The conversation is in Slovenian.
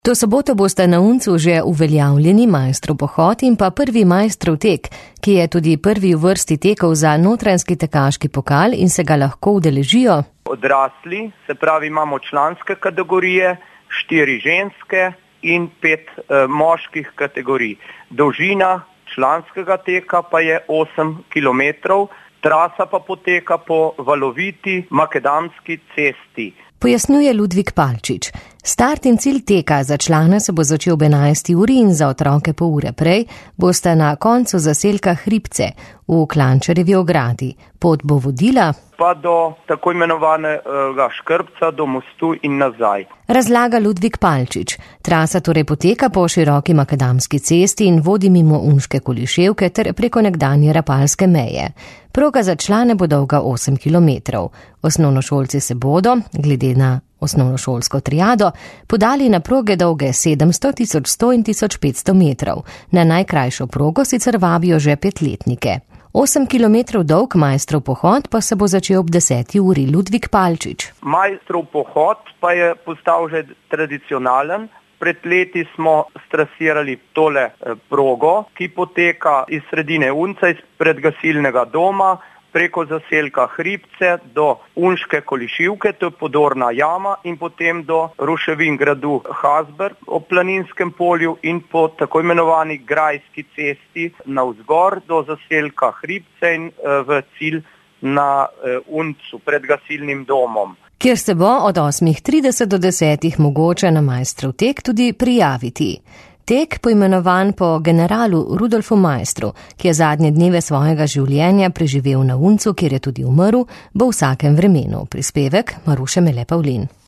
To soboto boste na Uncu že uveljavljeni majstrov pohod in pa prvi majstrov tek, ki je tudi prvi v vrsti tekov za notranjski tekaški pokal in se ga lahko udeležijo. Odrasli, se pravi imamo članske kategorije, 4 ženske in 5 moških kategorij. Dolžina članskega teka pa je 8 km, trasa pa poteka po valoviti makadamski cesti. Pojasnjuje Ludvik Palčič. Start in cilj teka za člane se bo začel ob 11. uri in za otroke pol ure prej boste na koncu zaselka Hribce v Klančarjevi ogradi. Pot bo vodila pa do tako imenovanega Škrpca, do mostu in nazaj. Razlaga Ludvik Palčič. Trasa torej poteka po široki makadamski cesti in vodi mimo Unške Koliševke ter preko nekdanje Rapalske meje. Proga za člane bo dolga 8 km. Osnovnošolci se bodo, glede na osnovnošolsko triado, podali na proge dolge 700, 1100 in 1500 metrov. Na najkrajšo progo sicer vabijo že 5-letnike. 8 km dolg majstrov pohod pa se bo začel ob 10. uri. Ludvik Palčič. Majstrov pohod pa je postal že tradicionalen. Pred leti smo strasirali tole progo, ki poteka iz sredine Unca, iz predgasilnega doma, preko zaselka Hribce do Unške Koliševke, to je podorna jama, in potem do ruševin gradu Hasber ob Planinskem polju in po tako imenovani grajski cesti navzgor do zaselka Hribce in v cilj na Uncu pred gasilnim domom, kjer se bo od 8:30 do 10 mogoče na majstrov tek tudi prijaviti. Tek, poimenovan po generalu Rudolfu Maistru, ki je zadnje dneve svojega življenja preživel na Uncu, kjer je tudi umrl, bo v vsakem vremenu. Prispevek Maruše Mele Pavlin.